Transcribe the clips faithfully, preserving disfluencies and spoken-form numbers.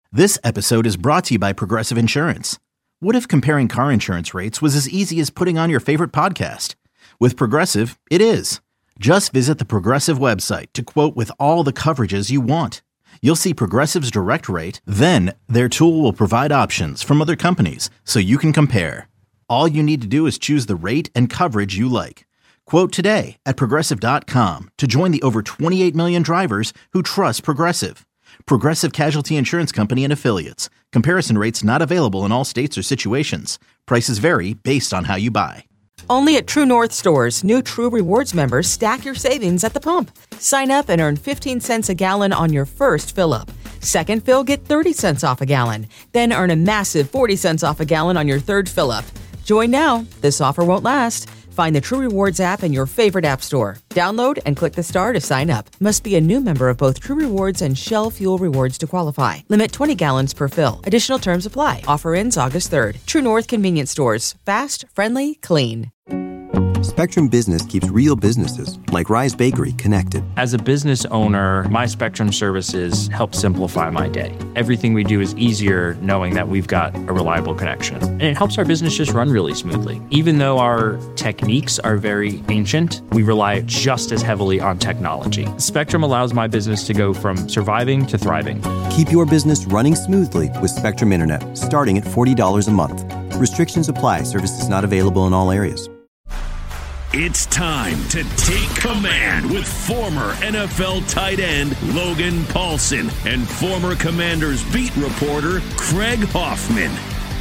This episode is brought to you by Progressive Insurance. What if comparing car insurance rates was as easy as putting on your favorite podcast? With Progressive, it is. Just visit the Progressive website to quote with all the coverages you want. You'll see Progressive's direct rate, then their tool will provide options from other companies so you can compare. All you need to do is choose the rate and coverage you like. Quote today at progressive dot com to join the over twenty-eight million drivers who trust Progressive. Progressive Casualty Insurance Company and Affiliates. Comparison rates not available in all states or situations. Prices vary based on how you buy. Only at True North stores, new True Rewards members stack your savings at the pump. Sign up and earn fifteen cents a gallon on your first fill-up. Second fill, get thirty cents off a gallon. Then earn a massive forty cents off a gallon on your third fill-up. Join now. This offer won't last. Find the True Rewards app in your favorite app store. Download and click the star to sign up. Must be a new member of both True Rewards and Shell Fuel Rewards to qualify. Limit twenty gallons per fill. Additional terms apply. Offer ends August third. True North Convenience Stores. Fast, friendly, clean. Spectrum Business keeps real businesses, like Rise Bakery, connected. As a business owner, my Spectrum services help simplify my day. Everything we do is easier knowing that we've got a reliable connection. And it helps our business just run really smoothly. Even though our techniques are very ancient, we rely just as heavily on technology. Spectrum allows my business to go from surviving to thriving. Keep your business running smoothly with Spectrum Internet, starting at forty dollars a month. Restrictions apply. Services not available in all areas. It's time to take command with former N F L tight end Logan Paulsen and former Commanders beat reporter Craig Hoffman.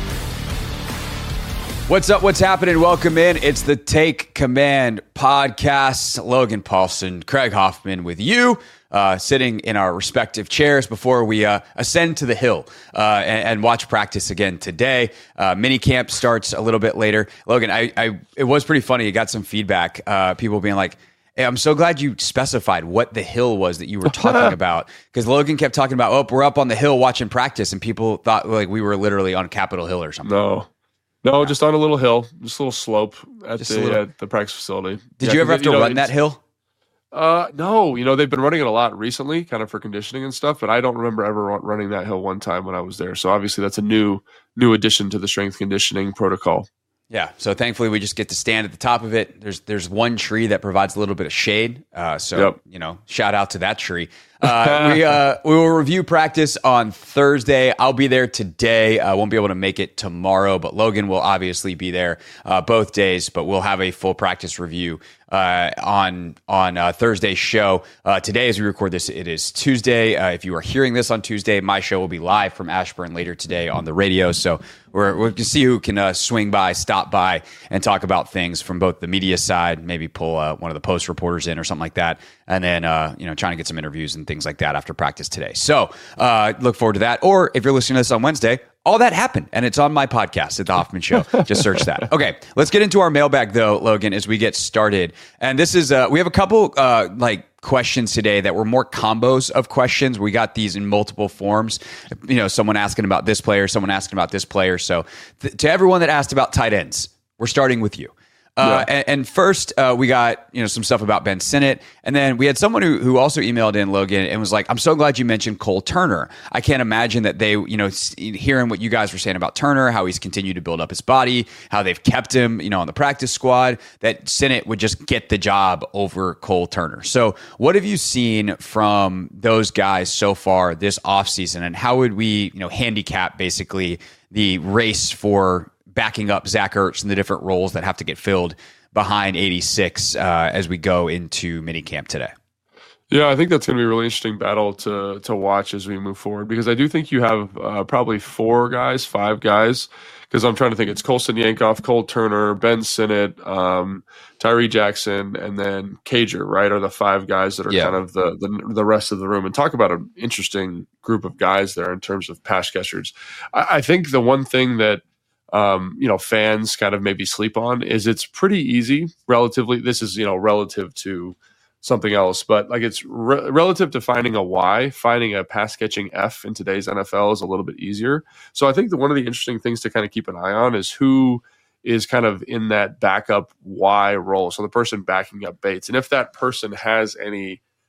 What's up? What's happening? Welcome in. It's the Take Command podcast. Logan Paulsen, Craig Hoffman with you, uh, sitting in our respective chairs before we uh, ascend to the hill uh, and, and watch practice again today. Uh, mini camp starts a little bit later. Logan, I, I it was pretty funny. You got some feedback. Uh, people being like, hey, I'm so glad you specified what the hill was that you were talking about, because Logan kept talking about, oh, we're up on the hill watching practice, and people thought like we were literally on Capitol Hill or something. No. No, just on a little hill, just a little slope at Just the little- at the practice facility. Did Yeah, you ever have to you know, run it's- that hill? Uh, no, you know, they've been running it a lot recently, kind of for conditioning and stuff, but I don't remember ever run- running that hill one time when I was there. So obviously that's a new new addition to the strength conditioning protocol. Yeah, so thankfully we just get to stand at the top of it. There's there's one tree that provides a little bit of shade. Uh, so, Yep. you know, shout out to that tree. Uh, we uh, we will review practice on Thursday. I'll be there today. I won't be able to make it tomorrow, but Logan will obviously be there uh, both days. But we'll have a full practice review uh, on on uh, Thursday's show. Uh, today, as we record this, it is Tuesday. Uh, if you are hearing this on Tuesday, my show will be live from Ashburn later today on the radio. So we're we're gonna see who can uh, swing by, stop by, and talk about things from both the media side. Maybe pull uh, one of the post reporters in or something like that, and then uh, you know trying to get some interviews and things like that after practice today. So uh, look forward to that. Or if you're listening to this on Wednesday, all that happened, and it's on my podcast at The Hoffman Show. Just search that. Okay, let's get into our mailbag, though, Logan, as we get started. And this is, uh, we have a couple, uh, like, questions today that were more combos of questions. We got these in multiple forms. You know, someone asking about this player, someone asking about this player. So th- to everyone that asked about tight ends, we're starting with you. Uh, Yeah. and, and first, uh, we got you know some stuff about Ben Sinnott, and then we had someone who who also emailed in, Logan, and was like, "I'm so glad you mentioned Cole Turner. I can't imagine that they, you know, s- hearing what you guys were saying about Turner, how he's continued to build up his body, how they've kept him, you know, on the practice squad, that Sinnott would just get the job over Cole Turner." So, what have you seen from those guys so far this offseason, and how would we, you know, handicap basically the race for backing up Zach Ertz and the different roles that have to get filled behind eighty-six uh, as we go into minicamp today? Yeah, I think that's going to be a really interesting battle to to watch as we move forward, because I do think you have uh, probably four guys, five guys, because I'm trying to think. It's Colson Yankoff, Cole Turner, Ben Sinnott, um, Tyree Jackson, and then Cager, right, are the five guys that are Yeah. kind of the, the the rest of the room. And talk about an interesting group of guys there in terms of pass catchers. I, I think the one thing that um, you know, fans kind of maybe sleep on is it's pretty easy relatively. This is, you know, relative to something else, but like it's re- relative to finding a Y, finding a pass catching F in today's N F L is a little bit easier. So I think that one of the interesting things to kind of keep an eye on is who is kind of in that backup Y role. So the person backing up Bates. And if that person has any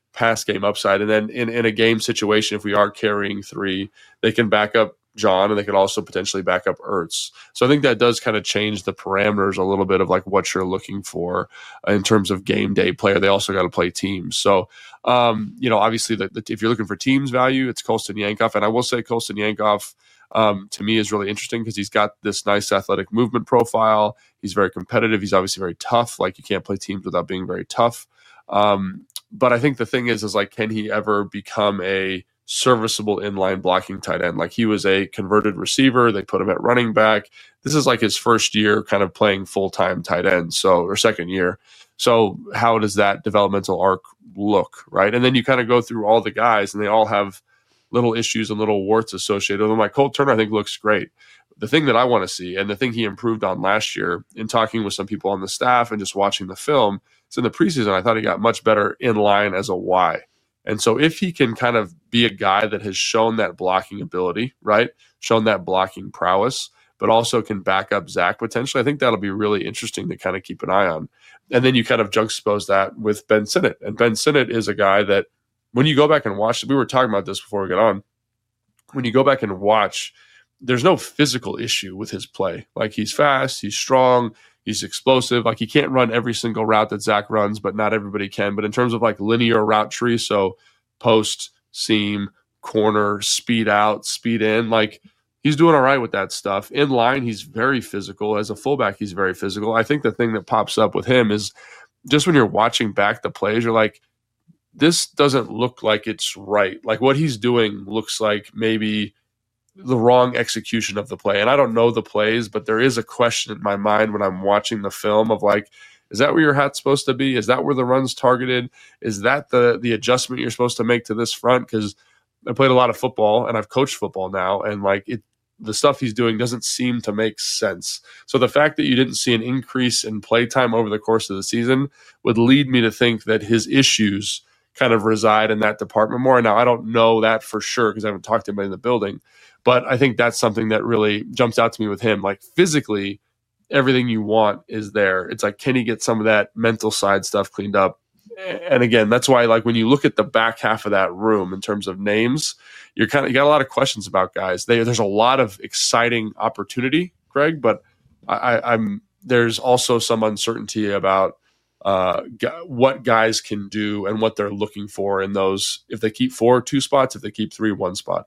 pass game upside. And then in, in a game situation, if we are carrying three, they can back up John and they could also potentially back up Ertz. So I think that does kind of change the parameters a little bit of like what you're looking for in terms of game day player. They also got to play teams. So, um, you know, obviously the, the, if you're looking for teams value, it's Colston Yankoff. And I will say Colston Yankoff, um, to me is really interesting because he's got this nice athletic movement profile. He's very competitive. He's obviously very tough. Like you can't play teams without being very tough. Um, but I think the thing is, is like, can he ever become a serviceable inline blocking tight end? Like he was a converted receiver. They put him at running back. This is like his first year kind of playing full-time tight end. So, or second year. So how does that developmental arc look? Right. And then you kind of go through all the guys and they all have little issues and little warts associated with them. Like Cole Turner, I think looks great. The thing that I want to see and the thing he improved on last year in talking with some people on the staff and just watching the film, is in the preseason, I thought he got much better in line as a Y. And so if he can kind of be a guy that has shown that blocking ability, right, shown that blocking prowess, but also can back up Zach potentially, I think that'll be really interesting to kind of keep an eye on. And then you kind of juxtapose that with Ben Sinnott. And Ben Sinnott is a guy that when you go back and watch, we were talking about this before we got on, when you go back and watch, there's no physical issue with his play. Like he's fast, he's strong, he's explosive. Like he can't run every single route that Zach runs, but not everybody can. But in terms of like linear route tree, so post, seam, corner, speed out, speed in, like he's doing all right with that stuff. In line, he's very physical. As a fullback, he's very physical. I think the thing that pops up with him is just when you're watching back the plays, you're like, this doesn't look like it's right. Like what he's doing looks like maybe the wrong execution of the play. And I don't know the plays, but there is a question in my mind when I'm watching the film of like, is that where your hat's supposed to be? Is that where the run's targeted? Is that the the adjustment you're supposed to make to this front? Because I played a lot of football and I've coached football now, and like it, the stuff he's doing doesn't seem to make sense. So the fact that you didn't see an increase in play time over the course of the season would lead me to think that his issues kind of reside in that department more. Now, I don't know that for sure because I haven't talked to anybody in the building, but I think that's something that really jumps out to me with him. Like physically, everything you want is there. It's like, can he get some of that mental side stuff cleaned up? And again, that's why, like, when you look at the back half of that room in terms of names, you're kind of, you got a lot of questions about guys. They, there's a lot of exciting opportunity, Greg, but I, I'm there's also some uncertainty about uh, what guys can do and what they're looking for in those. If they keep four, two spots, if they keep three, one spot.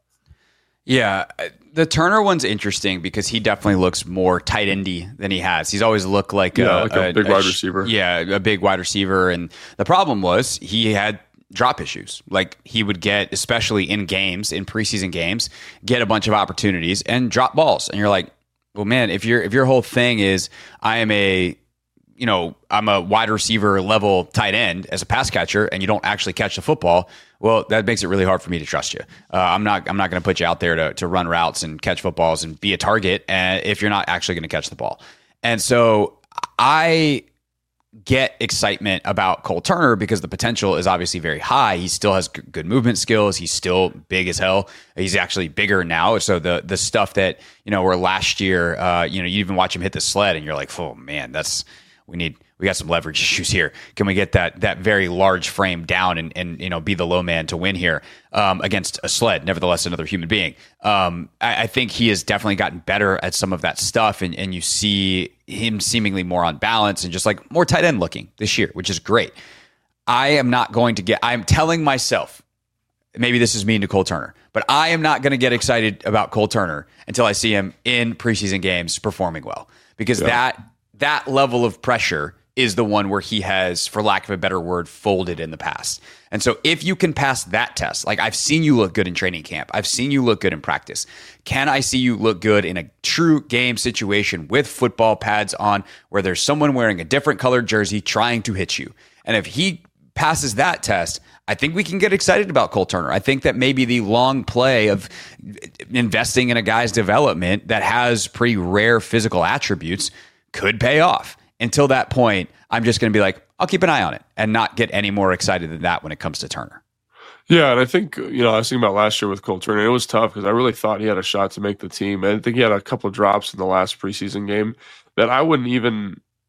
Yeah, the Turner one's interesting because he definitely looks more tight endy than he has. He's always looked like, yeah, a, like a, a big a, wide receiver. Yeah, a big wide receiver. And the problem was he had drop issues. Like he would get, especially in games, in preseason games, get a bunch of opportunities and drop balls. And you're like, well, man, if your if your whole thing is I am a you know, I'm a wide receiver level tight end as a pass catcher and you don't actually catch the football, well, that makes it really hard for me to trust you. Uh, I'm not I'm not going to put you out there to, to run routes and catch footballs and be a target uh, if you're not actually going to catch the ball. And so I get excitement about Cole Turner because the potential is obviously very high. He still has g- good movement skills. He's still big as hell. He's actually bigger now. So the the stuff that, you know, where last year, uh, you know, you even watch him hit the sled and you're like, oh, man, that's we need we got some leverage issues here. Can we get that that very large frame down and and you know be the low man to win here um, against a sled? Nevertheless, another human being. Um, I, I think he has definitely gotten better at some of that stuff, and and you see him seemingly more on balance and just like more tight end looking this year, which is great. I am not going to get. I'm telling myself, maybe this is mean to Cole Turner, but I am not going to get excited about Cole Turner until I see him in preseason games performing well, because yeah. that. That level of pressure is the one where he has, for lack of a better word, folded in the past. And so if you can pass that test, like I've seen you look good in training camp, I've seen you look good in practice. Can I see you look good in a true game situation with football pads on where there's someone wearing a different colored jersey trying to hit you? And if he passes that test, I think we can get excited about Cole Turner. I think that maybe the long play of investing in a guy's development that has pretty rare physical attributes could pay off. Until that point, I'm just going to be like, I'll keep an eye on it and not get any more excited than that when it comes to Turner. Yeah, and I think, you know, I was thinking about last year with Cole Turner. It was tough because I really thought he had a shot to make the team. I think he had a couple of drops in the last preseason game that I wouldn't even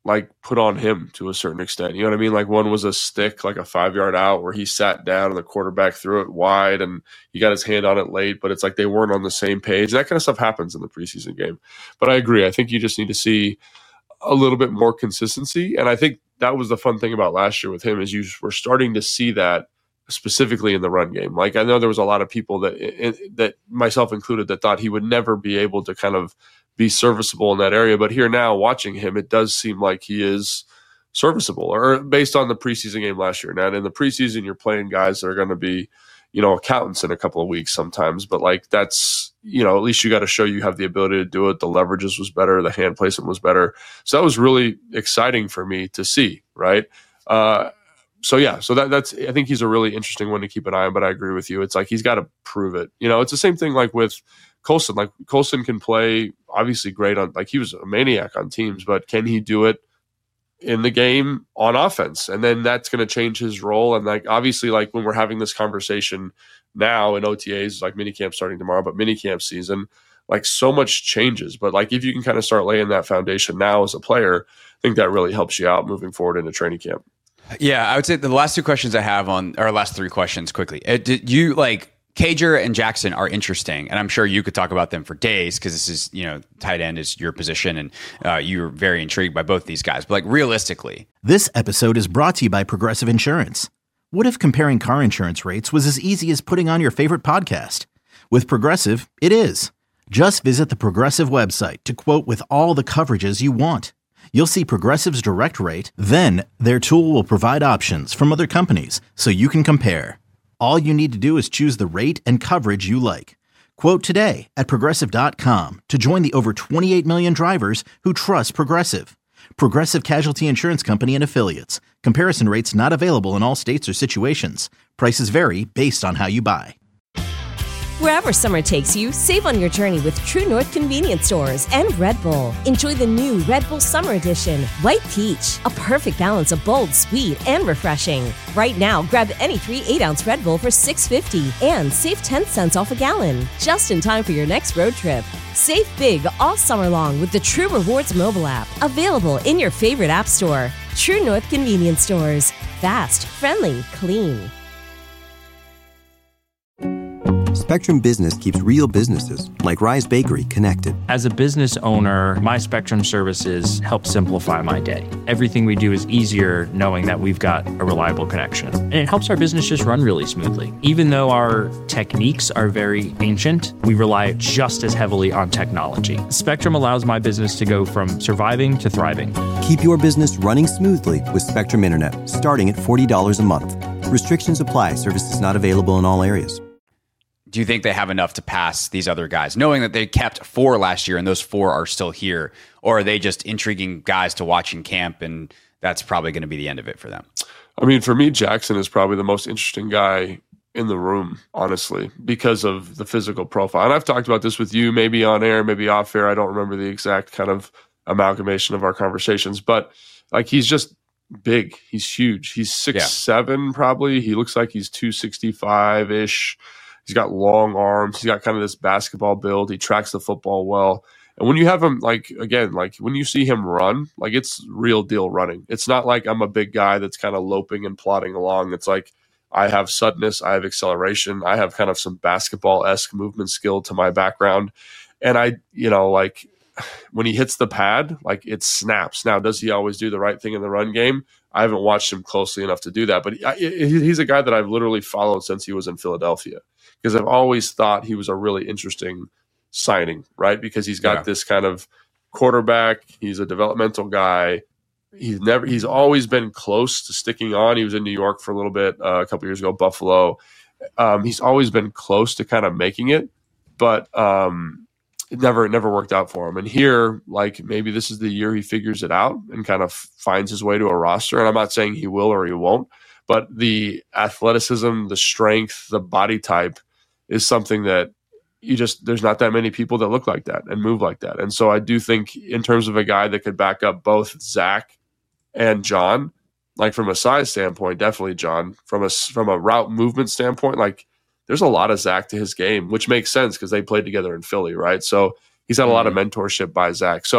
like put on him to a certain extent. You know what I mean? Like one was a stick, like a five yard out where he sat down and the quarterback threw it wide and he got his hand on it late, but it's like they weren't on the same page. That kind of stuff happens in the preseason game. But I agree. I think you just need to see a little bit more consistency. And I think that was the fun thing about last year with him is you were starting to see that specifically in the run game. Like I know there was a lot of people that, that myself included, that thought he would never be able to kind of be serviceable in that area. But here now watching him, it does seem like he is serviceable, or based on the preseason game last year. Now in the preseason, you're playing guys that are going to be, you know, accountants in a couple of weeks sometimes, but like that's, you know, at least you got to show you have the ability to do it. The leverages was better. The hand placement was better. So that was really exciting for me to see. Right. Uh, so yeah, so that that's, I think he's a really interesting one to keep an eye on, but I agree with you. It's like, he's got to prove it. You know, it's the same thing like with Colson. Like Colson can play obviously great on, like he was a maniac on teams, but can he do it in the game on offense? And then that's going to change his role. And like, obviously, like when we're having this conversation now in O T As, like minicamp starting tomorrow, but minicamp season, like so much changes. But like, if you can kind of start laying that foundation now as a player, I think that really helps you out moving forward into training camp. Yeah, I would say the last two questions I have on, or last three questions quickly. It, did you like Cager and Jackson are interesting, and I'm sure you could talk about them for days because this is, you know, tight end is your position, and uh, you're very intrigued by both these guys. But like realistically, this episode is brought to you by Progressive Insurance. What if comparing car insurance rates was as easy as putting on your favorite podcast? With Progressive, it is. Just visit the Progressive website to quote with all the coverages you want. You'll see Progressive's direct rate, then their tool will provide options from other companies so you can compare. All you need to do is choose the rate and coverage you like. Quote today at Progressive dot com to join the over twenty-eight million drivers who trust Progressive. Progressive Casualty Insurance Company and Affiliates. Comparison rates not available in all states or situations. Prices vary based on how you buy. Wherever summer takes you, save on your journey with True North Convenience Stores and Red Bull. Enjoy the new Red Bull Summer Edition, White Peach, a perfect balance of bold, sweet, and refreshing. Right now, grab any three eight-ounce Red Bull for six fifty and save ten cents off a gallon, just in time for your next road trip. Save big all summer long with the True Rewards mobile app, available in your favorite app store. True North Convenience Stores. Fast, friendly, clean. Spectrum Business keeps real businesses, like Rise Bakery, connected. As a business owner, my Spectrum services help simplify my day. Everything we do is easier knowing that we've got a reliable connection. And it helps our business just run really smoothly. Even though our techniques are very ancient, we rely just as heavily on technology. Spectrum allows my business to go from surviving to thriving. Keep your business running smoothly with Spectrum Internet, starting at forty dollars a month. Restrictions apply. Services not available in all areas. do you think they have enough to pass these other guys, knowing that they kept four last year and those four are still here? Or are they just intriguing guys to watch in camp and that's probably going to be the end of it for them? I mean, for me, Jackson is probably the most interesting guy in the room, honestly, because of the physical profile. And I've talked about this with you, maybe on air, maybe off air. I don't remember the exact kind of amalgamation of our conversations, but like he's just big. He's huge. He's six yeah. seven probably. He looks like he's two sixty-five ish. He's got long arms. He's got kind of this basketball build. He tracks the football well. And when you have him, like, again, like when you see him run, like it's real deal running. It's not like I'm a big guy that's kind of loping and plodding along. It's like I have suddenness, I have acceleration, I have kind of some basketball-esque movement skill to my background. And I, you know, like when he hits the pad, like it snaps. Now, does he always do the right thing in the run game? I haven't watched him closely enough to do that. But he, he's a guy that I've literally followed since he was in Philadelphia because I've always thought he was a really interesting signing, right? Because he's got yeah. this kind of quarterback. He's a developmental guy. He's never, he's always been close to sticking on. He was in New York for a little bit, uh, a couple years ago, Buffalo. Um, he's always been close to kind of making it, but um, it never, it never worked out for him. And here, like maybe this is the year he figures it out and kind of finds his way to a roster. And I'm not saying he will or he won't, but the athleticism, the strength, the body type is something that you just, there's not that many people that look like that and move like that. And so I do think in terms of a guy that could back up both Zach and John, like from a size standpoint, definitely John. From a, from a route movement standpoint, like there's a lot of Zach to his game, which makes sense because they played together in Philly, right? So he's had a lot of mentorship by Zach. So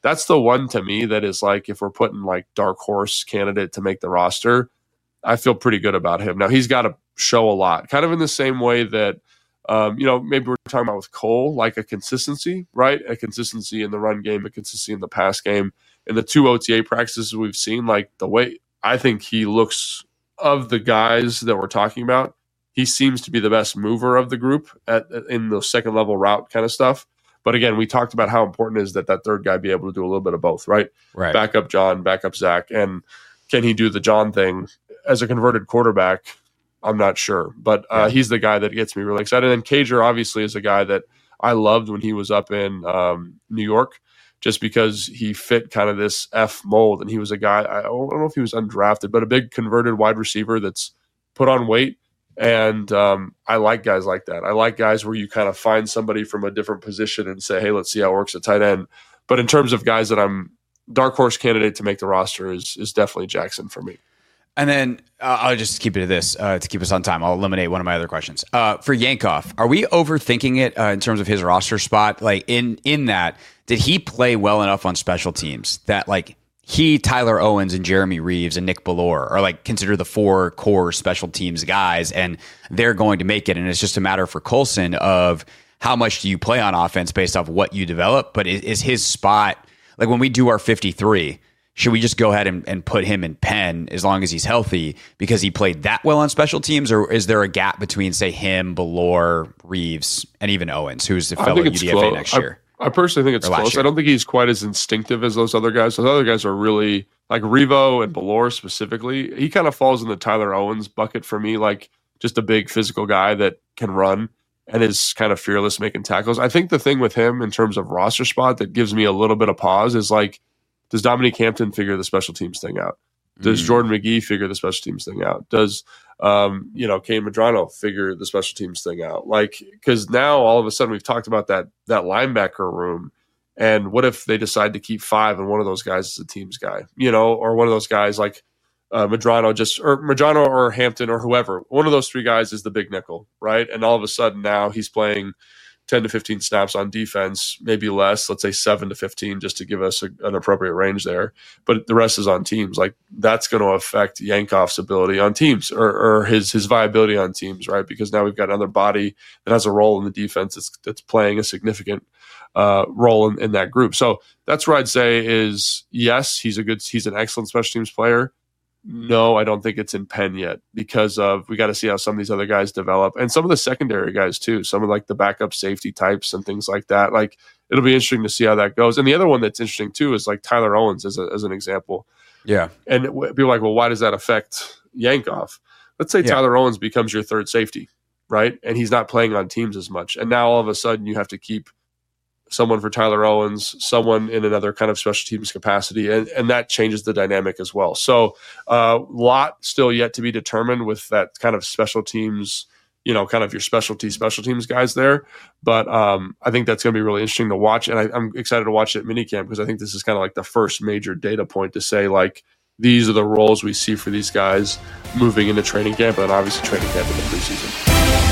that's the one to me that is like, if we're putting like dark horse candidate to make the roster, I feel pretty good about him. Now he's got to show a lot, kind of in the same way that, um, you know, maybe we're talking about with Cole, like a consistency, right? A consistency in the run game, a consistency in the pass game. In the two O T A practices we've seen, like the way I think he looks of the guys that we're talking about, he seems to be the best mover of the group at in the second level route kind of stuff. But again, we talked about how important it is that that third guy be able to do a little bit of both, right? Right. Back up John, back up Zach. And can he do the John thing as a converted quarterback? I'm not sure, but uh, yeah. he's the guy that gets me really excited. And Cager obviously is a guy that I loved when he was up in um, New York, just because he fit kind of this F mold. And he was a guy, I don't know if he was undrafted, but a big converted wide receiver that's put on weight. And um, I like guys like that. I like guys where you kind of find somebody from a different position and say, hey, let's see how it works at tight end. But in terms of guys that I'm dark horse candidate to make the roster is is definitely Jackson for me. And then uh, I'll just keep it to this uh, to keep us on time. I'll eliminate one of my other questions. Uh, for Yankoff, are we overthinking it uh, in terms of his roster spot? Like in in that, did he play well enough on special teams that like he, Tyler Owens, and Jeremy Reeves and Nick Bellore are like considered the four core special teams guys, and they're going to make it. And it's just a matter for Colson of how much do you play on offense based off what you develop. But is, is his spot, like when we do our fifty-three, should we just go ahead and, and put him in Penn as long as he's healthy because he played that well on special teams? Or is there a gap between, say, him, Bellore, Reeves, and even Owens, who's a fellow U D F A close. next year? I, I personally think it's close. Year. I don't think he's quite as instinctive as those other guys. Those other guys are really, like Revo and Bellore specifically, he kind of falls in the Tyler Owens bucket for me, like just a big physical guy that can run and is kind of fearless making tackles. I think the thing with him in terms of roster spot that gives me a little bit of pause is like, does Dominique Hampton figure the special teams thing out? Does mm. Jordan McGee figure the special teams thing out? Does, um, you know, Kane Medrano figure the special teams thing out? Like, because now all of a sudden we've talked about that that linebacker room, and what if they decide to keep five and one of those guys is a teams guy, you know, or one of those guys like uh, Medrano just or Medrano or Hampton or whoever, one of those three guys is the big nickel, right? And all of a sudden now he's playing ten to fifteen snaps on defense, maybe less, let's say seven to fifteen, just to give us a, an appropriate range there. But the rest is on teams. Like that's going to affect Yankoff's ability on teams or, or his his viability on teams, right? Because now we've got another body that has a role in the defense that's, that's playing a significant uh, role in, in that group. So that's where I'd say is yes, he's a good, he's an excellent special teams player. No, I don't think it's in Penn yet because of we got to see how some of these other guys develop and some of the secondary guys too. Some of like the backup safety types and things like that. Like it'll be interesting to see how that goes. And the other one that's interesting too is like Tyler Owens as a, as an example. Yeah, and people are like, well, why does that affect Yankoff? Let's say yeah. Tyler Owens becomes your third safety, right? And he's not playing on teams as much, and now all of a sudden you have to keep someone for Tyler Owens, someone in another kind of special teams capacity, and, and that changes the dynamic as well. So a uh, lot still yet to be determined with that kind of special teams, you know, kind of your specialty special teams guys there. But um, I think that's going to be really interesting to watch, and I, I'm excited to watch it at minicamp because I think this is kind of like the first major data point to say, like, these are the roles we see for these guys moving into training camp, and obviously training camp in the preseason.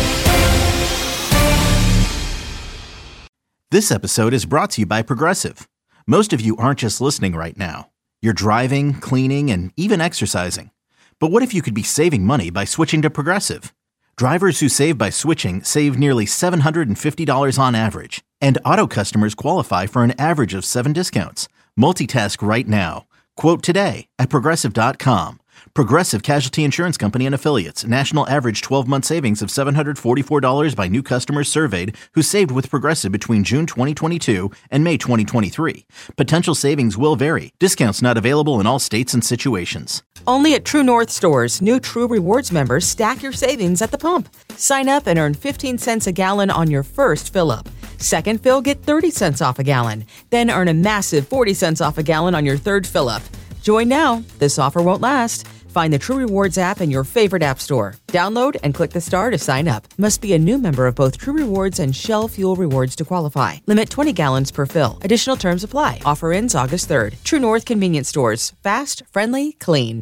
This episode is brought to you by Progressive. Most of you aren't just listening right now. You're driving, cleaning, and even exercising. But what if you could be saving money by switching to Progressive? Drivers who save by switching save nearly seven hundred fifty dollars on average. And auto customers qualify for an average of seven discounts. Multitask right now. Quote today at Progressive dot com. Progressive Casualty Insurance Company and Affiliates. National average twelve-month savings of seven hundred forty-four dollars by new customers surveyed who saved with Progressive between June twenty twenty-two and May twenty twenty-three. Potential savings will vary. Discounts not available in all states and situations. Only at True North stores, new True Rewards members stack your savings at the pump. Sign up and earn fifteen cents a gallon on your first fill-up. Second fill, get thirty cents off a gallon. Then earn a massive forty cents off a gallon on your third fill-up. Join now. This offer won't last. Find the True Rewards app in your favorite app store. Download and click the star to sign up. Must be a new member of both True Rewards and Shell Fuel Rewards to qualify. Limit twenty gallons per fill. Additional terms apply. Offer ends August third. True North Convenience Stores. Fast, friendly, clean.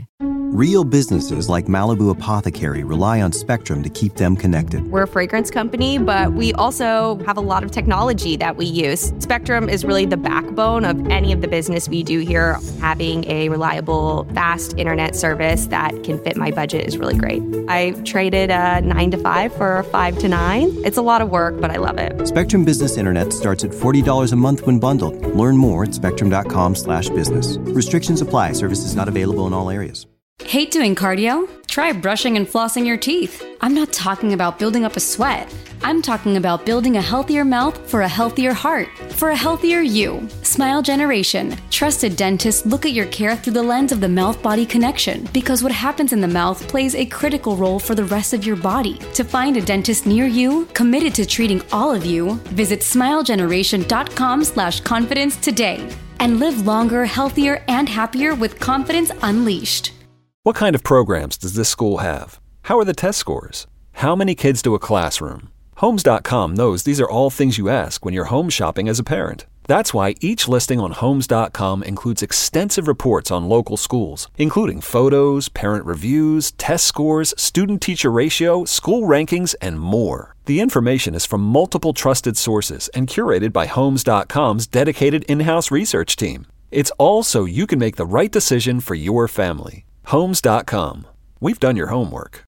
Real businesses like Malibu Apothecary rely on Spectrum to keep them connected. We're a fragrance company, but we also have a lot of technology that we use. Spectrum is really the backbone of any of the business we do here. Having a reliable, fast internet service that can fit my budget is really great. I traded a nine to five for a five to nine. It's a lot of work, but I love it. Spectrum Business Internet starts at forty dollars a month when bundled. Learn more at spectrum.com slash business. Restrictions apply. Services not available in all areas. Hate doing cardio? Try brushing and flossing your teeth. I'm not talking about building up a sweat. I'm talking about building a healthier mouth for a healthier heart, for a healthier you. Smile Generation. Trusted dentists look at your care through the lens of the mouth-body connection, because what happens in the mouth plays a critical role for the rest of your body. To find a dentist near you, committed to treating all of you, visit smilegeneration.com slash confidence today. And live longer, healthier, and happier with confidence unleashed. What kind of programs does this school have? How are the test scores? How many kids do a classroom? Homes dot com knows these are all things you ask when you're home shopping as a parent. That's why each listing on Homes dot com includes extensive reports on local schools, including photos, parent reviews, test scores, student-teacher ratio, school rankings, and more. The information is from multiple trusted sources and curated by Homes dot com's dedicated in-house research team. It's all so you can make the right decision for your family. Homes dot com. We've done your homework.